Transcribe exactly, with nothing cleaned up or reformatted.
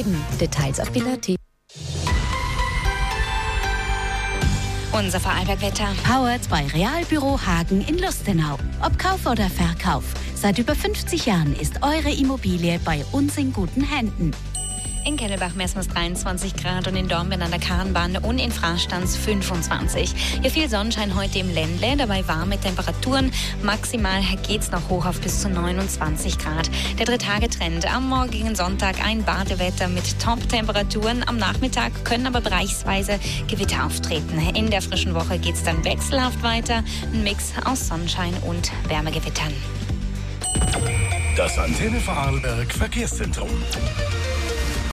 sieben. Details auf Villa T. Unser Vorarlberg-Wetter. Powered bei Realbüro Hagen in Lustenau. Ob Kauf oder Verkauf. Seit über fünfzig Jahren ist eure Immobilie bei uns in guten Händen. In Kennelbach messen wir es dreiundzwanzig Grad und in Dornbirn an der Kahnbahn und in Frastanz fünfundzwanzig. Hier viel Sonnenschein heute im Ländle, dabei warme Temperaturen. Maximal geht's noch hoch auf bis zu neunundzwanzig Grad. Der Drei-Tage-Trend am morgigen Sonntag ein Badewetter mit Top-Temperaturen. Am Nachmittag können aber bereichsweise Gewitter auftreten. In der frischen Woche geht's dann wechselhaft weiter. Ein Mix aus Sonnenschein und Wärmegewittern. Das Antenne Vorarlberg Verkehrszentrum.